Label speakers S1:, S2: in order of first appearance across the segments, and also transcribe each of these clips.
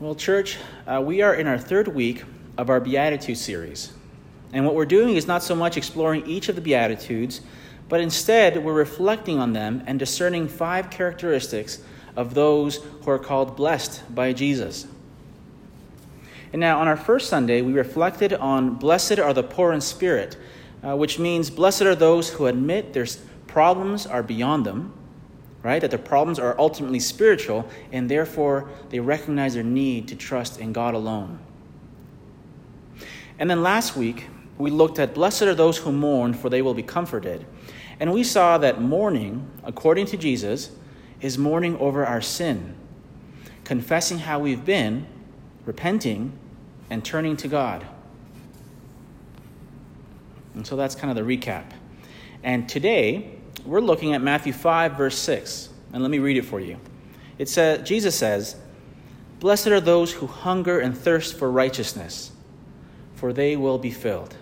S1: Well, church, we are in our third week of our Beatitudes series. And what we're doing is not so much exploring each of the Beatitudes, but instead we're reflecting on them and discerning 5 characteristics of those who are called blessed by Jesus. And now, on our first Sunday, we reflected on blessed are the poor in spirit, which means blessed are those who admit their problems are beyond them, right? That their problems are ultimately spiritual, and therefore they recognize their need to trust in God alone. And then last week, we looked at blessed are those who mourn, for they will be comforted. And we saw that mourning, according to Jesus, is mourning over our sin, confessing how we've been, repenting, and turning to God. And so that's kind of the recap. And today, we're looking at Matthew 5, verse 6. And let me read it for you. It says, Jesus says, "Blessed are those who hunger and thirst for righteousness, for they will be filled."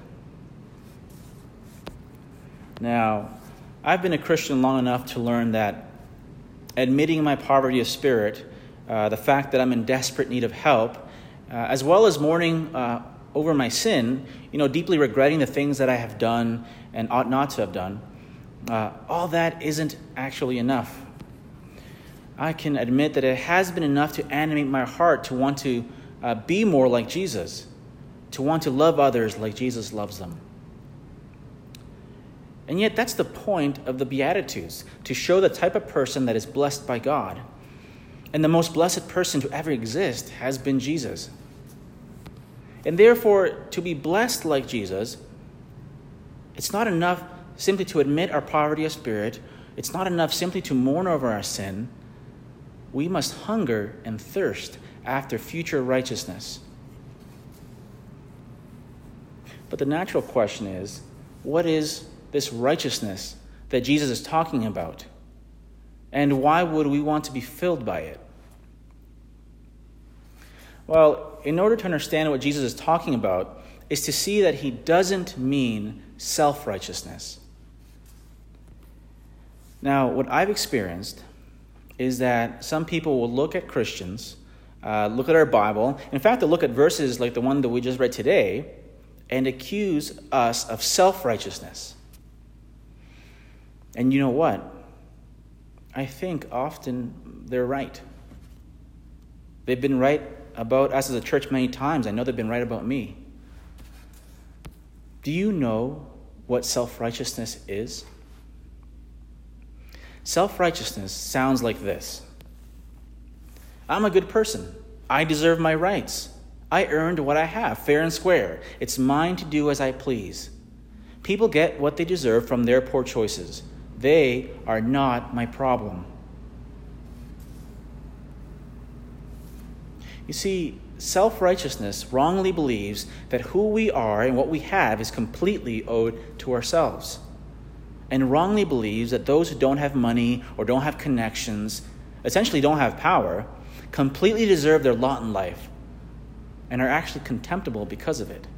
S1: Now, I've been a Christian long enough to learn that admitting my poverty of spirit, the fact that I'm in desperate need of help, as well as mourning over my sin, deeply regretting the things that I have done and ought not to have done, all that isn't actually enough. I can admit that it has been enough to animate my heart to want to be more like Jesus, to want to love others like Jesus loves them. And yet that's the point of the Beatitudes, to show the type of person that is blessed by God. And the most blessed person to ever exist has been Jesus. And therefore, to be blessed like Jesus, it's not enough simply to admit our poverty of spirit. It's not enough simply to mourn over our sin. We must hunger and thirst after future righteousness. But the natural question is, what is this righteousness that Jesus is talking about? And why would we want to be filled by it? Well, in order to understand what Jesus is talking about, is to see that he doesn't mean self-righteousness. Now, what I've experienced is that some people will look at Christians, look at our Bible, in fact, they'll look at verses like the one that we just read today, and accuse us of self-righteousness. And you know what? I think often they're right. They've been right about us as a church many times. I know they've been right about me. Do you know what self-righteousness is? Self-righteousness sounds like this. I'm a good person. I deserve my rights. I earned what I have, fair and square. It's mine to do as I please. People get what they deserve from their poor choices. They are not my problem. You see, self-righteousness wrongly believes that who we are and what we have is completely owed to ourselves, and wrongly believes that those who don't have money or don't have connections, essentially don't have power, completely deserve their lot in life and are actually contemptible because of it.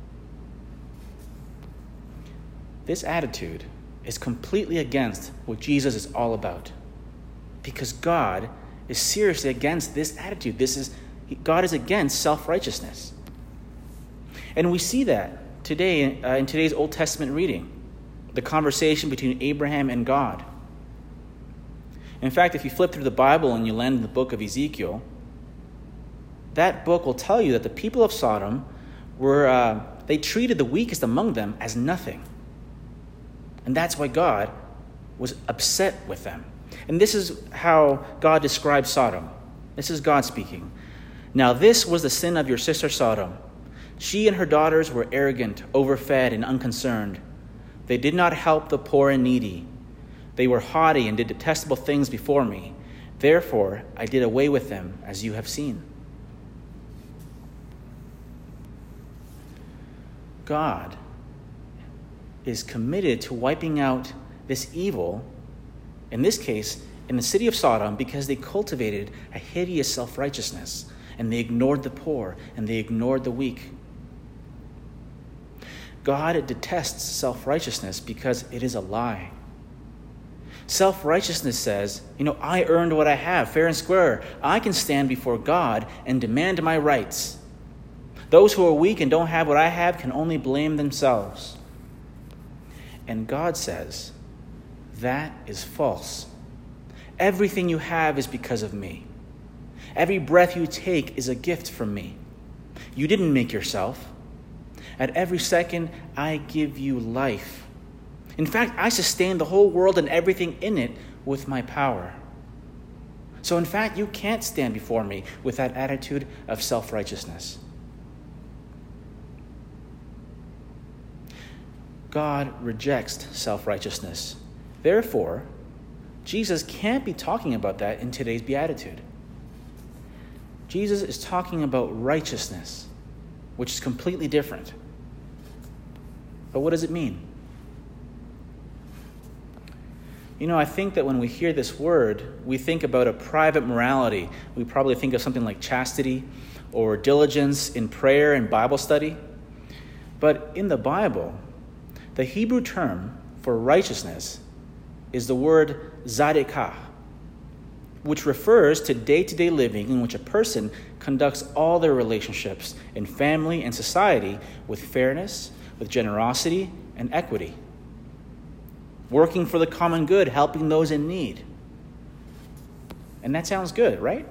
S1: This attitude is completely against what Jesus is all about, because God is seriously against this attitude. God is against self-righteousness. And we see that today in today's Old Testament reading, the conversation between Abraham and God. In fact, if you flip through the Bible and you land in the book of Ezekiel, that book will tell you that the people of Sodom they treated the weakest among them as nothing. And that's why God was upset with them. And this is how God describes Sodom. This is God speaking. "Now this was the sin of your sister Sodom. She and her daughters were arrogant, overfed, and unconcerned. They did not help the poor and needy. They were haughty and did detestable things before me. Therefore I did away with them, as you have seen." God is committed to wiping out this evil, in this case, in the city of Sodom, because they cultivated a hideous self-righteousness, and they ignored the poor, and they ignored the weak. God detests self-righteousness because it is a lie. Self-righteousness says, I earned what I have, fair and square. I can stand before God and demand my rights. Those who are weak and don't have what I have can only blame themselves. And God says, that is false. Everything you have is because of me. Every breath you take is a gift from me. You didn't make yourself. At every second, I give you life. In fact, I sustain the whole world and everything in it with my power. So in fact, you can't stand before me with that attitude of self-righteousness. God rejects self-righteousness. Therefore, Jesus can't be talking about that in today's beatitude. Jesus is talking about righteousness, which is completely different. But what does it mean? I think that when we hear this word, we think about a private morality. We probably think of something like chastity or diligence in prayer and Bible study. But in the Bible, the Hebrew term for righteousness is the word tzedakah, which refers to day-to-day living in which a person conducts all their relationships in family and society with fairness, with generosity, and equity. Working for the common good, helping those in need. And that sounds good, right?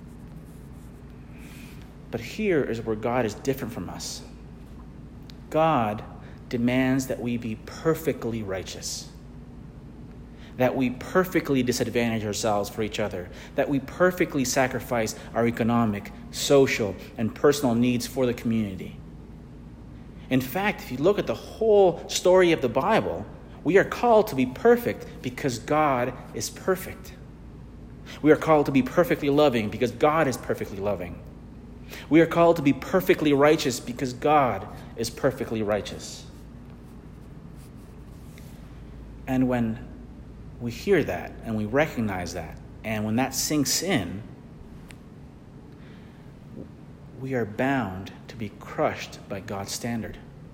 S1: But here is where God is different from us. God demands that we be perfectly righteous. That we perfectly disadvantage ourselves for each other. That we perfectly sacrifice our economic, social, and personal needs for the community. In fact, if you look at the whole story of the Bible, we are called to be perfect because God is perfect. We are called to be perfectly loving because God is perfectly loving. We are called to be perfectly righteous because God is perfectly righteous. And when we hear that and we recognize that, and when that sinks in, we are bound to be crushed by God's standard.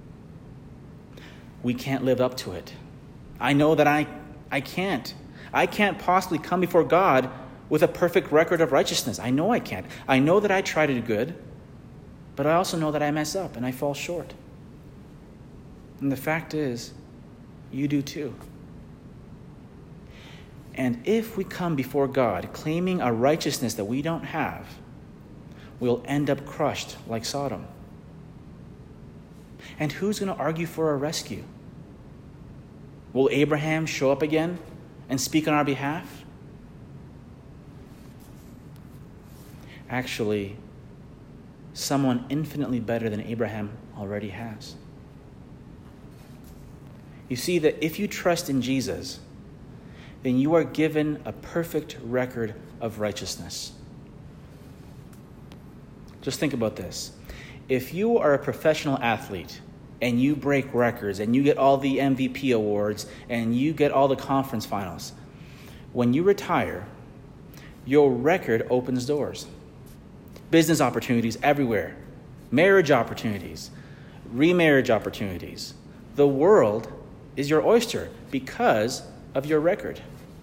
S1: We can't live up to it. I know that I can't. I can't possibly come before God with a perfect record of righteousness. I know I can't. I know that I try to do good, but I also know that I mess up and I fall short. And the fact is, you do too. And if we come before God claiming a righteousness that we don't have, we'll end up crushed like Sodom. And who's going to argue for our rescue? Will Abraham show up again and speak on our behalf? Actually, someone infinitely better than Abraham already has. You see that if you trust in Jesus, then you are given a perfect record of righteousness. Just think about this. If you are a professional athlete and you break records and you get all the MVP awards and you get all the conference finals, when you retire, your record opens doors. Business opportunities everywhere, marriage opportunities, remarriage opportunities. The world is your oyster because of your record.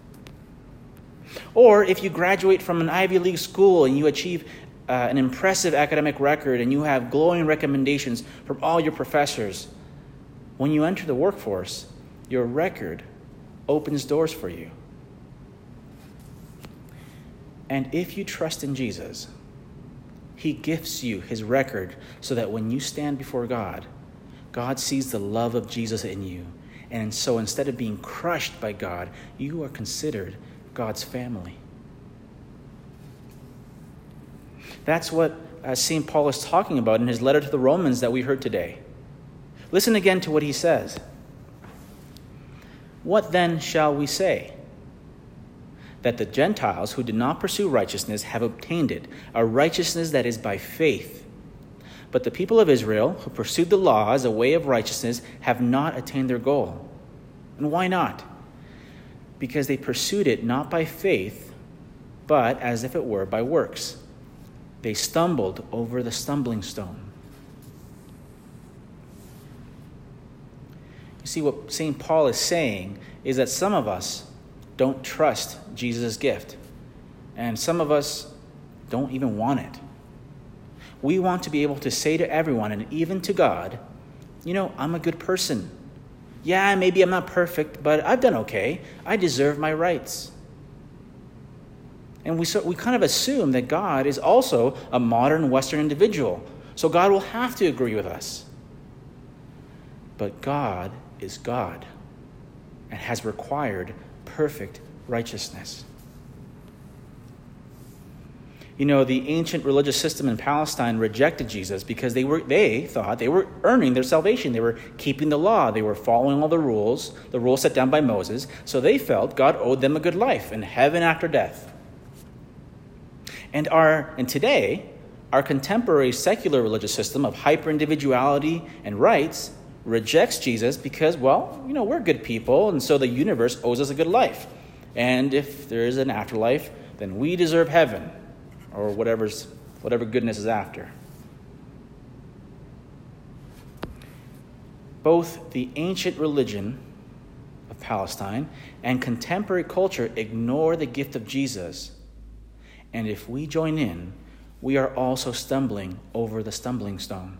S1: Or if you graduate from an Ivy League school and you achieve an impressive academic record and you have glowing recommendations from all your professors, when you enter the workforce, your record opens doors for you. And if you trust in Jesus, he gifts you his record so that when you stand before God, God sees the love of Jesus in you. And so instead of being crushed by God, you are considered God's family. That's what St. Paul is talking about in his letter to the Romans that we heard today. Listen again to what he says. What then shall we say? That the Gentiles who did not pursue righteousness have obtained it, a righteousness that is by faith. But the people of Israel who pursued the law as a way of righteousness have not attained their goal. And why not? Because they pursued it not by faith, but as if it were by works. They stumbled over the stumbling stone. You see, what St. Paul is saying is that some of us don't trust Jesus' gift. And some of us don't even want it. We want to be able to say to everyone, and even to God, I'm a good person. Yeah, maybe I'm not perfect, but I've done okay. I deserve my rights. And we kind of assume that God is also a modern Western individual. So God will have to agree with us. But God is God and has required perfect righteousness. The ancient religious system in Palestine rejected Jesus because they thought they were earning their salvation. They were keeping the law. They were following all the rules set down by Moses. So they felt God owed them a good life in heaven after death. And today, our contemporary secular religious system of hyper-individuality and rights rejects Jesus because, we're good people, and so the universe owes us a good life. And if there is an afterlife, then we deserve heaven, or whatever goodness is after. Both the ancient religion of Palestine and contemporary culture ignore the gift of Jesus. And if we join in, we are also stumbling over the stumbling stone.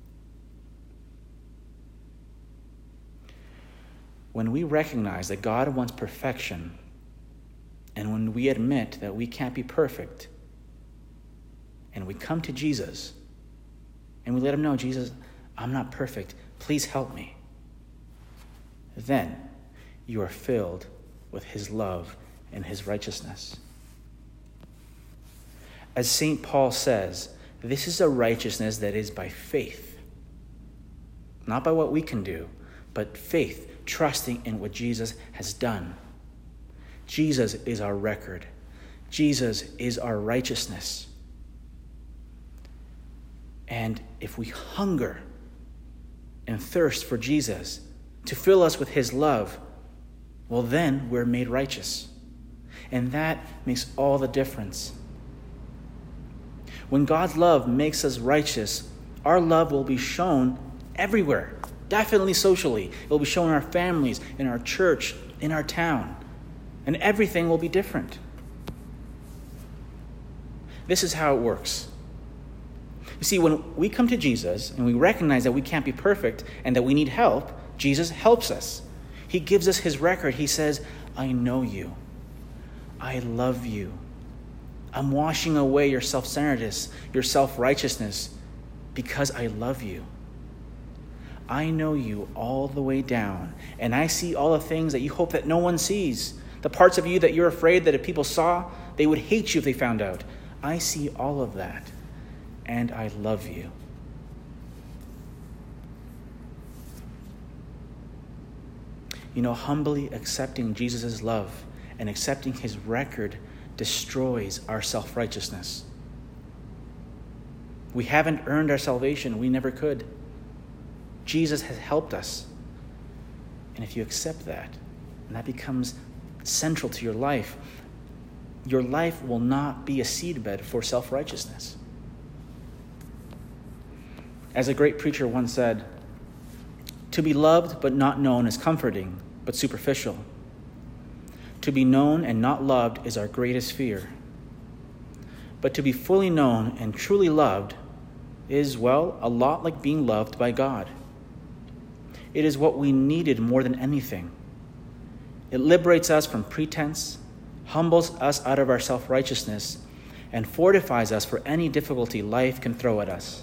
S1: When we recognize that God wants perfection, and when we admit that we can't be perfect, and we come to Jesus, and we let him know, Jesus, I'm not perfect. Please help me. Then you are filled with his love and his righteousness. As St. Paul says, this is a righteousness that is by faith. Not by what we can do, but faith, trusting in what Jesus has done. Jesus is our record. Jesus is our righteousness. And if we hunger and thirst for Jesus to fill us with his love, then we're made righteous. And that makes all the difference. When God's love makes us righteous, our love will be shown everywhere, definitely socially. It will be shown in our families, in our church, in our town, and everything will be different. This is how it works. You see, when we come to Jesus and we recognize that we can't be perfect and that we need help, Jesus helps us. He gives us his record. He says, I know you. I love you. I'm washing away your self-centeredness, your self-righteousness, because I love you. I know you all the way down, and I see all the things that you hope that no one sees, the parts of you that you're afraid that if people saw, they would hate you if they found out. I see all of that, and I love you. Humbly accepting Jesus' love and accepting his record destroys our self-righteousness. We haven't earned our salvation. We never could. Jesus has helped us. And if you accept that, and that becomes central to your life will not be a seedbed for self-righteousness. As a great preacher once said, to be loved but not known is comforting, but superficial. To be known and not loved is our greatest fear. But to be fully known and truly loved is, a lot like being loved by God. It is what we needed more than anything. It liberates us from pretense, humbles us out of our self-righteousness, and fortifies us for any difficulty life can throw at us.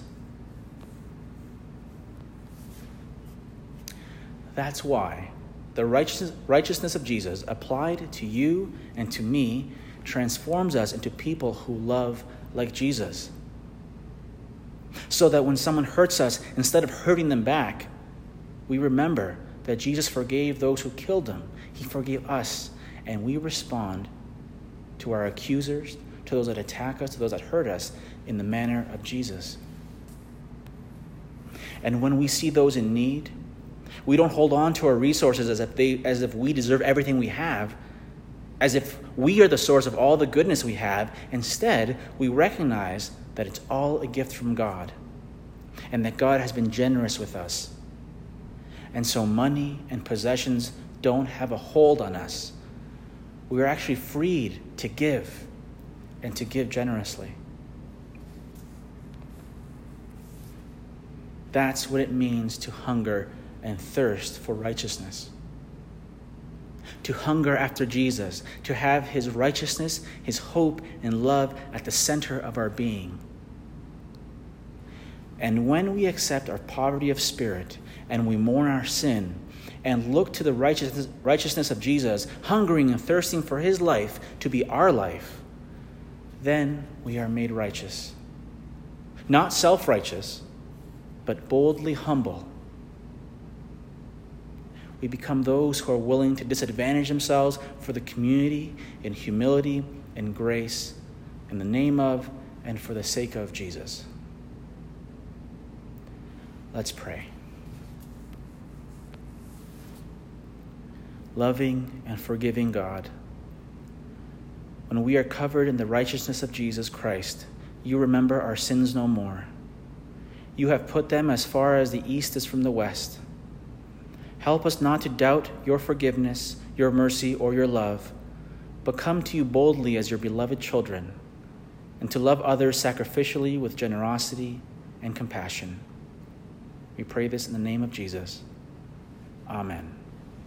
S1: That's why the righteousness of Jesus applied to you and to me transforms us into people who love like Jesus. So that when someone hurts us, instead of hurting them back, we remember that Jesus forgave those who killed him. He forgave us, and we respond to our accusers, to those that attack us, to those that hurt us in the manner of Jesus. And when we see those in need, we don't hold on to our resources as if we deserve everything we have, as if we are the source of all the goodness we have. Instead, we recognize that it's all a gift from God, and that God has been generous with us. And so money and possessions don't have a hold on us We are actually freed to give and to give generously. That's what it means to hunger and thirst for righteousness. To hunger after Jesus, to have his righteousness, his hope, and love at the center of our being. And when we accept our poverty of spirit and we mourn our sin and look to the righteousness of Jesus, hungering and thirsting for his life to be our life, then we are made righteous. Not self-righteous, but boldly humble. We become those who are willing to disadvantage themselves for the community in humility and grace, in the name of and for the sake of Jesus. Let's pray. Loving and forgiving God, when we are covered in the righteousness of Jesus Christ, you remember our sins no more. You have put them as far as the east is from the west. Help us not to doubt your forgiveness, your mercy, or your love, but come to you boldly as your beloved children, and to love others sacrificially with generosity and compassion. We pray this in the name of Jesus. Amen.